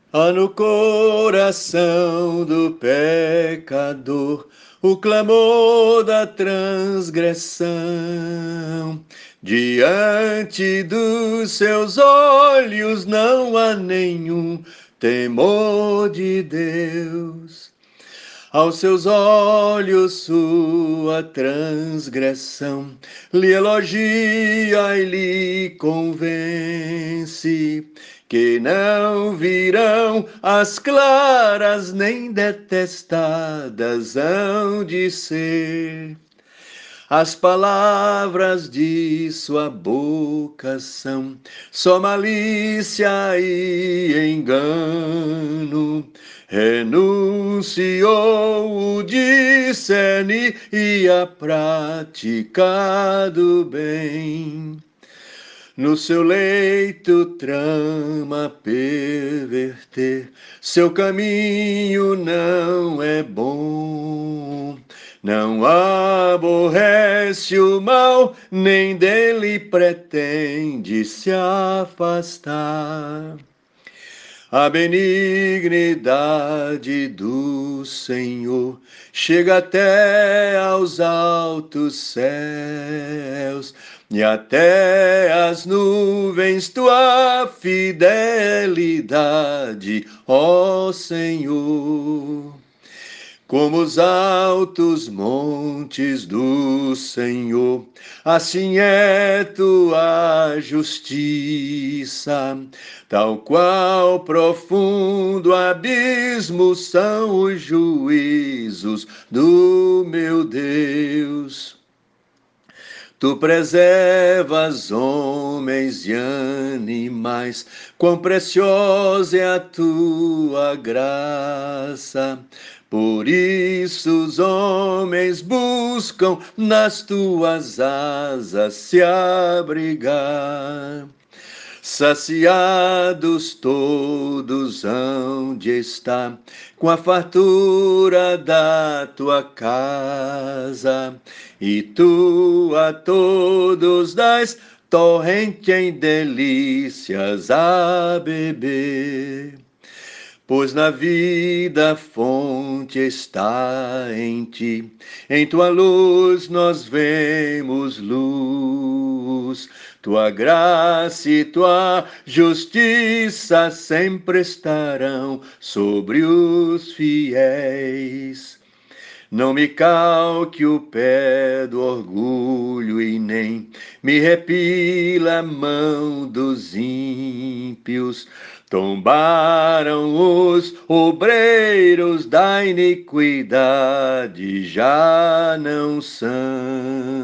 Há no coração do pecador o clamor da transgressão. Diante dos seus olhos não há nenhum temor de Deus. Aos seus olhos sua transgressão lhe elogia e lhe convence que não virão as claras nem detestadas hão de ser as palavras de sua boca são só malícia e engano. Renunciou o discernir e a prática do bem. No seu leito trama perverter, seu caminho não é bom. Não aborrece o mal, nem dele pretende se afastar. A benignidade do Senhor chega até aos altos céus, e até as nuvens tua fidelidade, ó Senhor. Como os altos montes do Senhor, assim é tua justiça, tal qual profundo abismo são os juízos do meu Deus. Tu preservas homens e animais, quão preciosa é a tua graça. Por isso os homens buscam nas tuas asas se abrigar. Saciados todos hão de estar com a fartura da tua casa, e tu a todos dás torrente em delícias a beber. Pois na vida a fonte está em ti, em tua luz nós vemos luz. Tua graça e tua justiça sempre estarão sobre os fiéis. Não me calque o pé do orgulho e nem me repila a mão dos ímpios. Tombaram os obreiros da iniquidade, já não são.